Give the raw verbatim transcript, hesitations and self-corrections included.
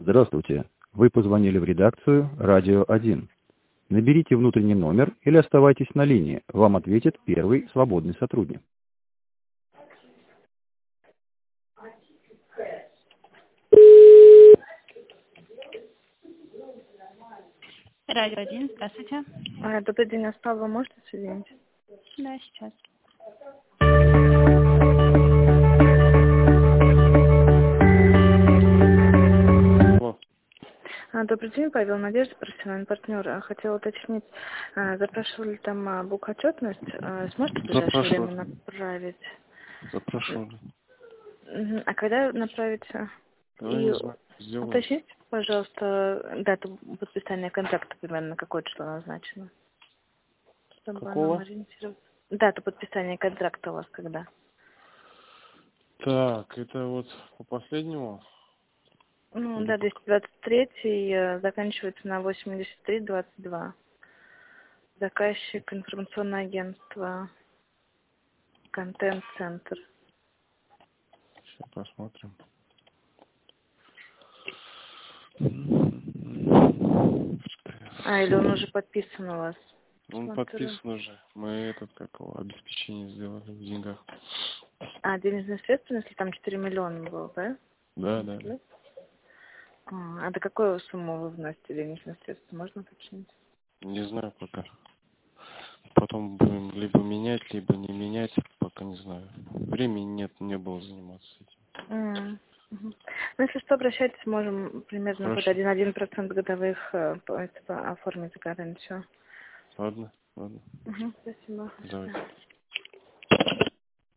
Здравствуйте. Вы позвонили в редакцию «Радио один». Наберите внутренний номер или оставайтесь на линии. Вам ответит первый свободный сотрудник. Радио один, здравствуйте. А, добрый день, а с Павлом можете соединить? Да, сейчас. А, добрый день, Павел, Надежда, профессиональный партнер. А, Хотела уточнить, а, запрашивали там а, бухотчетность, а, сможете в ближайшее время направить? Запрашивали. Мгм. А когда направите? Ну, И не знаю, сделаю. уточните, пожалуйста, дату подписания контракта примерно, на какое число назначено. Чтобы Какого? нам ориентироваться. Дату подписания контракта у вас когда? Так, это вот по последнему. Ну, Или да, по- двести двадцать три, э, заканчивается на восемьдесят три двадцать два. Заказчик информационное агентство «Контент-центр». Сейчас посмотрим. А, или он уже подписан у вас? Он Смотрю. подписан уже. Мы этот, как его, обеспечение сделали в деньгах. А, денежные средства, если там четыре миллиона было, да? Да, да. А, а до какой суммы вы вносите денежные средства, можно уточнить? Не знаю пока. Потом будем либо менять, либо не менять, пока не знаю. Времени нет, не было заниматься этим. М, мгм. Ну, если что, обращайтесь, можем примерно под Хорошо. один-один процент годовых э, по- оформить гарантию. Ладно, ладно. Угу, спасибо. До Давайте. свидания.